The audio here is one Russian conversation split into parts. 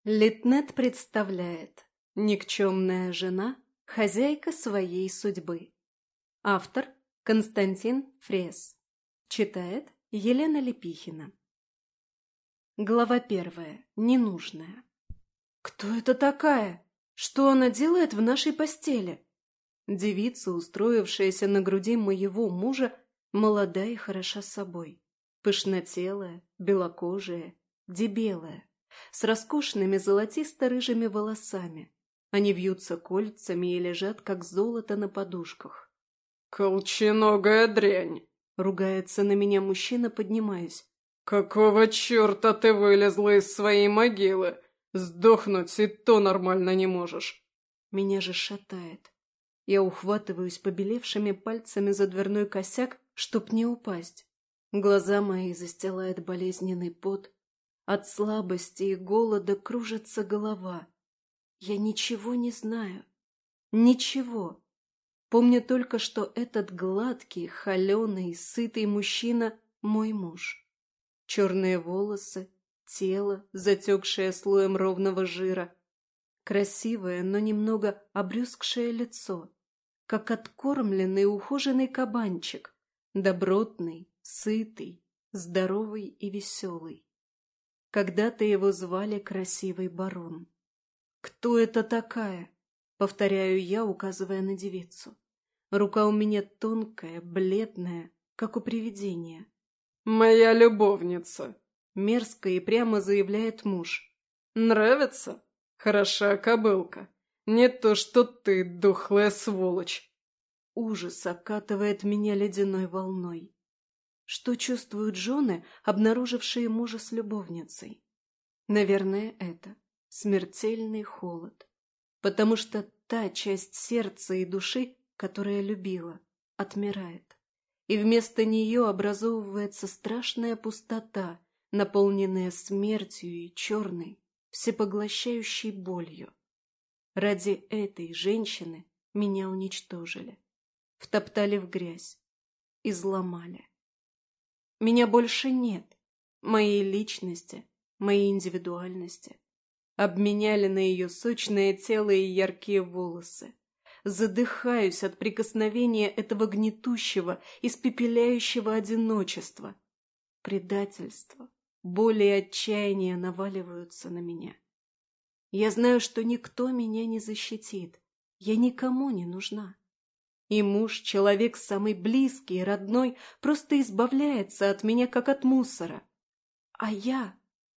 Литнет представляет «Никчемная жена, хозяйка своей судьбы». Автор Константин Фрес. Читает Елена Лепихина. Глава 1. Ненужная. «Кто это такая? Что она делает в нашей постели?» Девица, устроившаяся на груди моего мужа, молода и хороша собой. Пышнотелая, белокожая, дебелая, с роскошными золотисто-рыжими волосами. Они вьются кольцами и лежат, как золото на подушках. «Колченогая дрянь!» — ругается на меня мужчина, поднимаясь. «Какого черта ты вылезла из своей могилы? Сдохнуть и то нормально не можешь!» Меня же шатает. Я ухватываюсь побелевшими пальцами за дверной косяк, чтоб не упасть. Глаза мои застилает болезненный пот. От слабости и голода кружится голова. Я ничего не знаю. Ничего. Помню только, что этот гладкий, холеный, сытый мужчина — мой муж. Черные волосы, тело, затекшее слоем ровного жира. Красивое, но немного обрюзгшее лицо. Как откормленный ухоженный кабанчик. Добротный, сытый, здоровый и веселый. Когда-то его звали Красивый Барон. «Кто это такая?» — повторяю я, указывая на девицу. Рука у меня тонкая, бледная, как у привидения. «Моя любовница», — мерзко и прямо заявляет муж. «Нравится? Хороша кобылка. Не то что ты, духлая сволочь». Ужас окатывает меня ледяной волной. Что чувствуют жены, обнаружившие мужа с любовницей? Наверное, это смертельный холод. Потому что та часть сердца и души, которая любила, отмирает. И вместо нее образовывается страшная пустота, наполненная смертью и черной, всепоглощающей болью. Ради этой женщины меня уничтожили, втоптали в грязь, изломали. Меня больше нет, моей личности, моей индивидуальности. Обменяли на ее сочное тело и яркие волосы. Задыхаюсь от прикосновения этого гнетущего, испепеляющего одиночества. Предательство, боль и отчаяние наваливаются на меня. Я знаю, что никто меня не защитит. Я никому не нужна. И муж, человек самый близкий и родной, просто избавляется от меня, как от мусора. А я?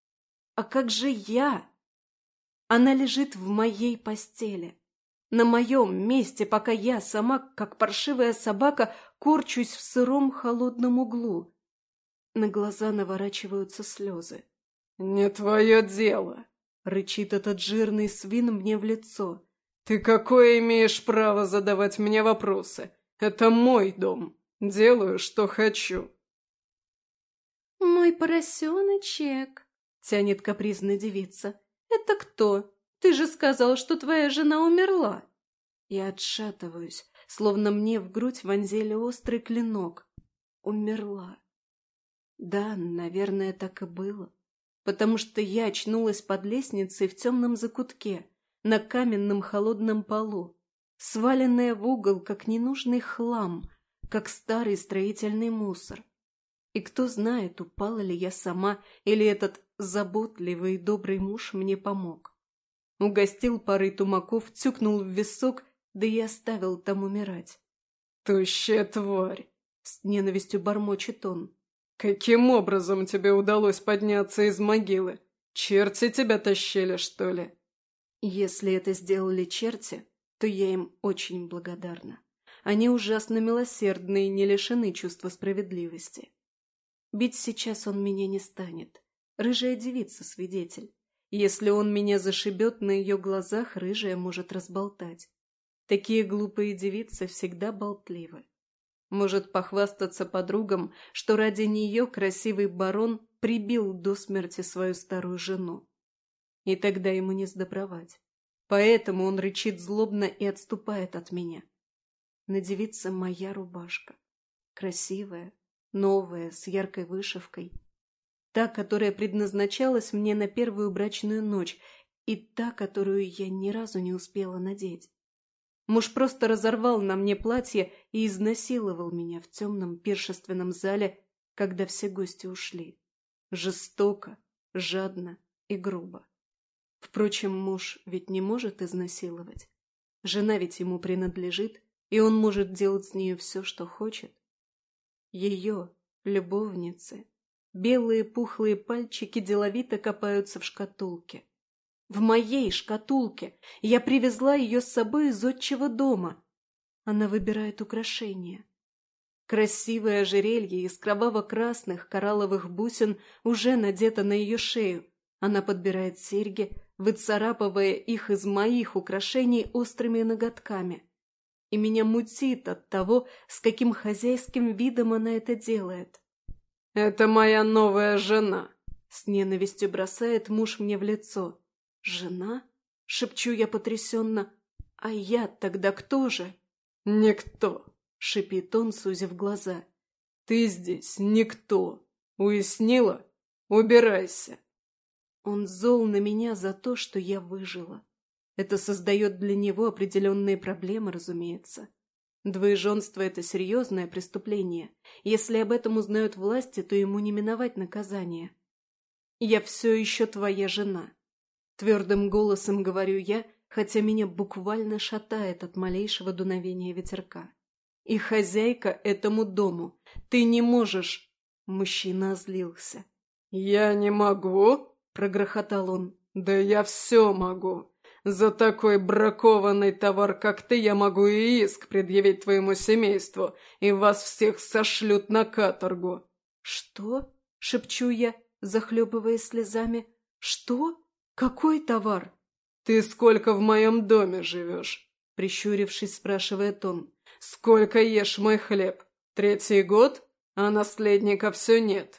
А как же я? Она лежит в моей постели, на моем месте, пока я сама, как паршивая собака, корчусь в сыром холодном углу. На глаза наворачиваются слезы. «Не твое дело», — рычит этот жирный свин мне в лицо. «Ты какое имеешь право задавать мне вопросы? Это мой дом. Делаю, что хочу». «Мой поросеночек», — тянет капризная девица. «Это кто? Ты же сказал, что твоя жена умерла». Я отшатываюсь, словно мне в грудь вонзили острый клинок. Умерла. Да, наверное, так и было. Потому что я очнулась под лестницей в темном закутке, на каменном холодном полу, сваленная в угол, как ненужный хлам, как старый строительный мусор. И кто знает, упала ли я сама, или этот заботливый и добрый муж мне помог. Угостил парой тумаков, тюкнул в висок, да и оставил там умирать. «Тощая тварь!» — с ненавистью бормочет он. «Каким образом тебе удалось подняться из могилы? Черти тебя тащили, что ли?» Если это сделали черти, то я им очень благодарна. Они ужасно милосердны и не лишены чувства справедливости. Бить сейчас он меня не станет. Рыжая девица — свидетель. Если он меня зашибет, на ее глазах рыжая может разболтать. Такие глупые девицы всегда болтливы. Может похвастаться подругам, что ради нее красивый барон прибил до смерти свою старую жену. И тогда ему не сдобровать. Поэтому он рычит злобно и отступает от меня. На девице моя рубашка. Красивая, новая, с яркой вышивкой. Та, которая предназначалась мне на первую брачную ночь, и та, которую я ни разу не успела надеть. Муж просто разорвал на мне платье и изнасиловал меня в темном пиршественном зале, когда все гости ушли. Жестоко, жадно и грубо. Впрочем, муж ведь не может изнасиловать. Жена ведь ему принадлежит, и он может делать с нею все, что хочет. Ее, любовницы, белые пухлые пальчики деловито копаются в шкатулке. В моей шкатулке! Я привезла ее с собой из отчего дома. Она выбирает украшения. Красивое ожерелье из кроваво-красных коралловых бусин уже надето на ее шею. Она подбирает серьги, выцарапывая их из моих украшений острыми ноготками. И меня мутит от того, с каким хозяйским видом она это делает. «Это моя новая жена», — с ненавистью бросает муж мне в лицо. «Жена?» — шепчу я потрясенно. «А я тогда кто же?» «Никто», — шипит он, сузив глаза. «Ты здесь никто. Уяснила? Убирайся». Он зол на меня за то, что я выжила. Это создает для него определенные проблемы, разумеется. Двоеженство – это серьезное преступление. Если об этом узнают власти, то ему не миновать наказание. «Я все еще твоя жена», – твердым голосом говорю я, хотя меня буквально шатает от малейшего дуновения ветерка. «И хозяйка этому дому. Ты не можешь...» Мужчина озлился. «Я не могу?» – прогрохотал он. «Да я все могу. За такой бракованный товар, как ты, я могу и иск предъявить твоему семейству, и вас всех сошлют на каторгу». «Что?» – шепчу я, захлебываясь слезами. «Что? Какой товар?» «Ты сколько в моем доме живешь?» – прищурившись, спрашивает он. «Сколько ешь мой хлеб? 3-й год? А наследника все нет.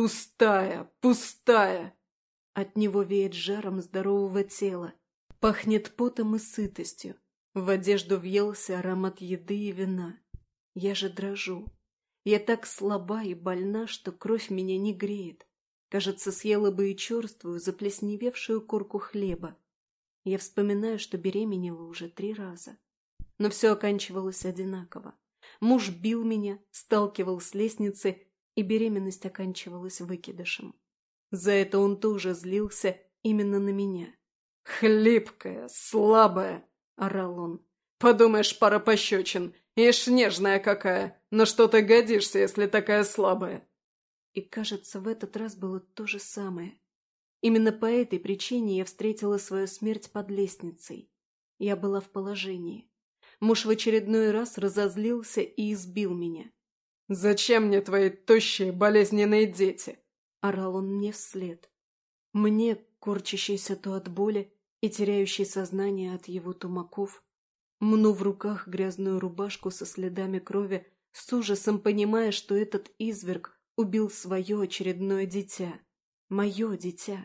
Пустая, пустая!» От него веет жаром здорового тела. Пахнет потом и сытостью. В одежду въелся аромат еды и вина. Я же дрожу. Я так слаба и больна, что кровь меня не греет. Кажется, съела бы и черствую, заплесневевшую корку хлеба. Я вспоминаю, что беременела уже 3 раза. Но все оканчивалось одинаково. Муж бил меня, сталкивал с лестницы, и беременность оканчивалась выкидышем. За это он тоже злился именно на меня. «Хлипкая, слабая!» – орал он. «Подумаешь, пара пощечин. Ишь, нежная какая. На что ты годишься, если такая слабая?» И, кажется, в этот раз было то же самое. Именно по этой причине я встретила свою смерть под лестницей. Я была в положении. Муж в очередной раз разозлился и избил меня. «Зачем мне твои тощие, болезненные дети?» – орал он мне вслед. Мне, корчащейся то от боли и теряющей сознание от его тумаков, мну в руках грязную рубашку со следами крови, с ужасом понимая, что этот изверг убил свое очередное дитя. Мое дитя.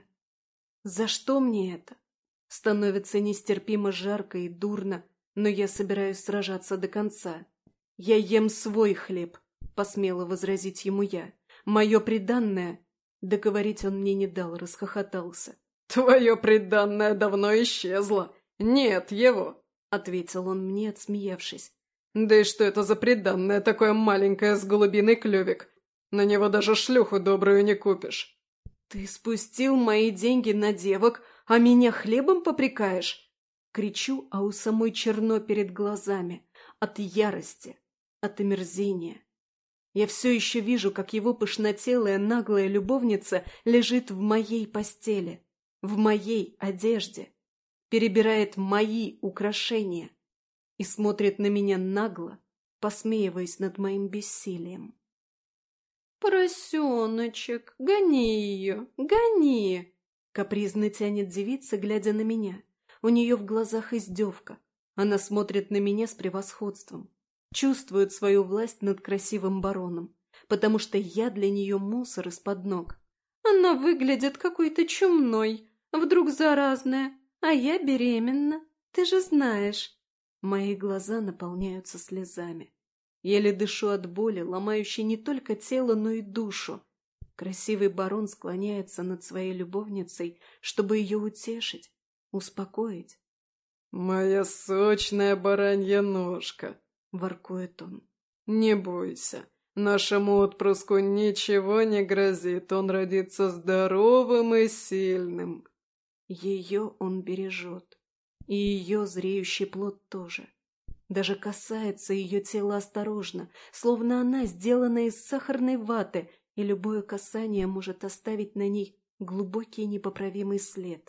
За что мне это? Становится нестерпимо жарко и дурно, но я собираюсь сражаться до конца. «Я ем свой хлеб», — посмела возразить ему я. «Мое приданное...» Договорить он мне не дал, расхохотался. «Твое приданное давно исчезло. Нет его», — ответил он мне, отсмеявшись. «Да и что это за приданное такое маленькое с голубиный клювик? На него даже шлюху добрую не купишь». «Ты спустил мои деньги на девок, а меня хлебом попрекаешь?» Кричу, а у самой черно перед глазами. От ярости, от омерзения. Я все еще вижу, как его пышнотелая наглая любовница лежит в моей постели, в моей одежде, перебирает мои украшения и смотрит на меня нагло, посмеиваясь над моим бессилием. «Поросеночек, гони ее, гони!» Капризно тянет девица, глядя на меня. У нее в глазах издевка. Она смотрит на меня с превосходством. Чувствует свою власть над красивым бароном, потому что я для нее мусор из-под ног. Она выглядит какой-то чумной, вдруг заразная, а я беременна, ты же знаешь. Мои глаза наполняются слезами. Еле дышу от боли, ломающей не только тело, но и душу. Красивый барон склоняется над своей любовницей, чтобы ее утешить, успокоить. «Моя сочная баранья ножка», — воркует он. «Не бойся, нашему отпрыску ничего не грозит, он родится здоровым и сильным». Ее он бережет, и ее зреющий плод тоже. Даже касается ее тела осторожно, словно она сделана из сахарной ваты, и любое касание может оставить на ней глубокий непоправимый след.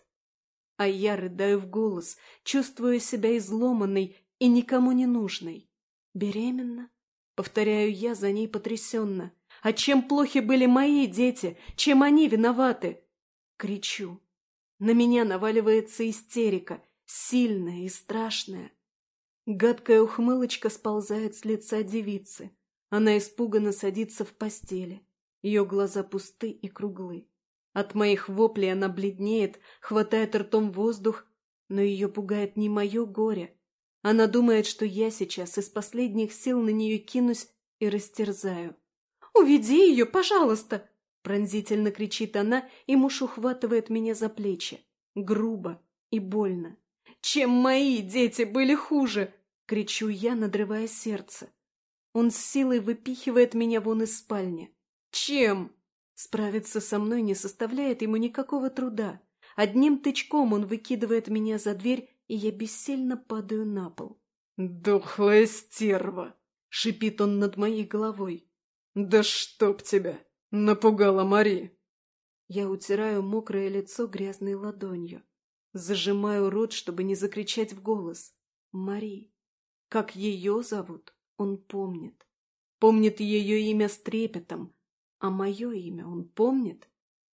А я рыдаю в голос, чувствуя себя изломанной и никому не нужной. «Беременна?» — повторяю я за ней потрясенно. «А чем плохи были мои дети? Чем они виноваты?» Кричу. На меня наваливается истерика, сильная и страшная. Гадкая ухмылочка сползает с лица девицы. Она испуганно садится в постели. Ее глаза пусты и круглы. От моих воплей она бледнеет, хватает ртом воздух, но ее пугает не мое горе. Она думает, что я сейчас из последних сил на нее кинусь и растерзаю. «Уведи ее, пожалуйста!» Пронзительно кричит она, и муж ухватывает меня за плечи. Грубо и больно. «Чем мои дети были хуже?» — кричу я, надрывая сердце. Он с силой выпихивает меня вон из спальни. «Чем?» Справиться со мной не составляет ему никакого труда. Одним тычком он выкидывает меня за дверь, и я бессильно падаю на пол. «Дохлая стерва!» — шипит он над моей головой. «Да чтоб тебя! Напугала Мари!» Я утираю мокрое лицо грязной ладонью. Зажимаю рот, чтобы не закричать в голос. Мари. Как ее зовут, он помнит. Помнит ее имя с трепетом. А мое имя он помнит?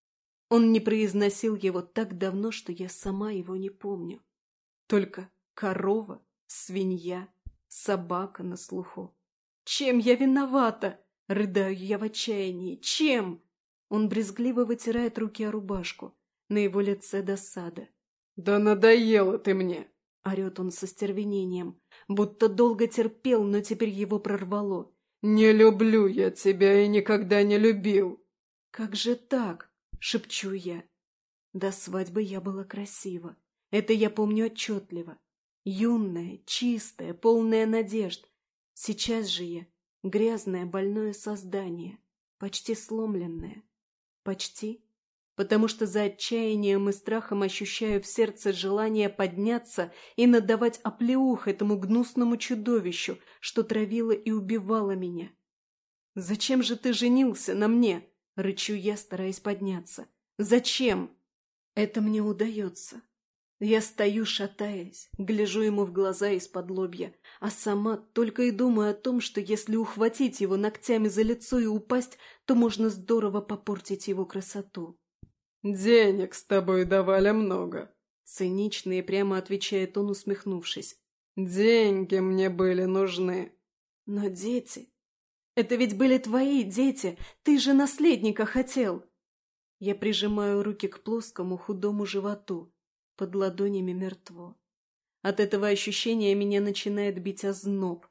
Он не произносил его так давно, что я сама его не помню. Только корова, свинья, собака на слуху. «Чем я виновата?» — рыдаю я в отчаянии. «Чем?» Он брезгливо вытирает руки о рубашку. На его лице досада. «Да надоела ты мне!» — орет он со стервенением. Будто долго терпел, но теперь его прорвало. «Не люблю я тебя и никогда не любил!» «Как же так?» — шепчу я. До свадьбы я была красива. Это я помню отчетливо. Юная, чистая, полная надежд. Сейчас же я грязное, больное создание, почти сломленное. Почти, потому что за отчаянием и страхом ощущаю в сердце желание подняться и надавать оплеух этому гнусному чудовищу, что травило и убивало меня. «Зачем же ты женился на мне?» — рычу я, стараясь подняться. «Зачем?» Это мне удается. Я стою, шатаясь, гляжу ему в глаза из-под лобья, а сама только и думаю о том, что если ухватить его ногтями за лицо и упасть, то можно здорово попортить его красоту. «Денег с тобой давали много», — цинично и прямо отвечает он, усмехнувшись. «Деньги мне были нужны». «Но дети... Это ведь были твои дети, ты же наследника хотел!» Я прижимаю руки к плоскому худому животу, под ладонями мертво. От этого ощущения меня начинает бить озноб.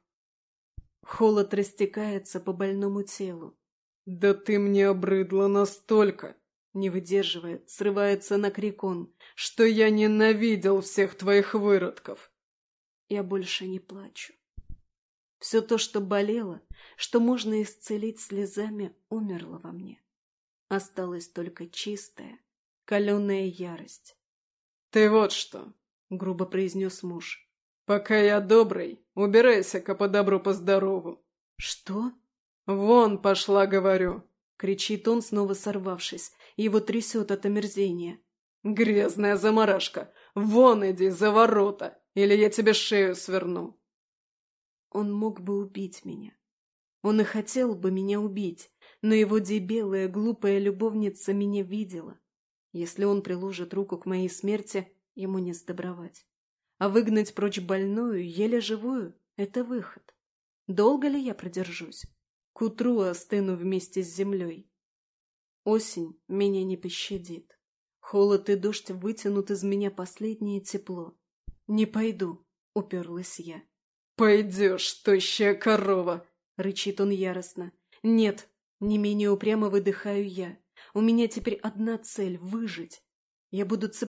Холод растекается по больному телу. «Да ты мне обрыдла настолько!» Не выдерживает, срывается на крик он. «Что я ненавидел всех твоих выродков!» Я больше не плачу. Все то, что болело, что можно исцелить слезами, умерло во мне. Осталась только чистая, каленая ярость. «Ты вот что!» — грубо произнес муж. «Пока я добрый, убирайся-ка по добру, по здорову». «Что?» «Вон пошла, говорю!» — кричит он, снова сорвавшись. Его трясет от омерзения. «Грязная заморашка! Вон иди за ворота, или я тебе шею сверну!» Он мог бы убить меня. Он и хотел бы меня убить, но его дебелая, глупая любовница меня видела. Если он приложит руку к моей смерти, ему не сдобровать. А выгнать прочь больную, еле живую — это выход. Долго ли я продержусь? К утру остыну вместе с землей. Осень меня не пощадит. Холод и дождь вытянут из меня последнее тепло. «Не пойду», — уперлась я. «Пойдешь, тощая корова!» — рычит он яростно. «Нет», — не менее упрямо выдыхаю я. «У меня теперь одна цель — выжить. Я буду